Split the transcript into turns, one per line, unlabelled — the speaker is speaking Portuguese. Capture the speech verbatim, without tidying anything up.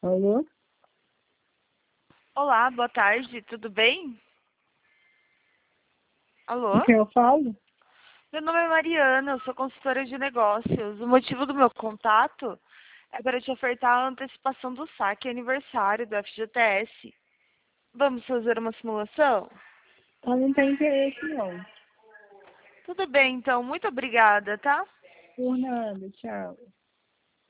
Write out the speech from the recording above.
Alô?
Olá, boa tarde, tudo bem? Alô?
Com quem eu falo?
Meu nome é Mariana, eu sou consultora de negócios. O motivo do meu contato é para te ofertar a antecipação do saque aniversário do F G T S. Vamos fazer uma simulação?
Ela não tem interesse, não.
Tudo bem, então, muito obrigada, tá?
Por nada, tchau.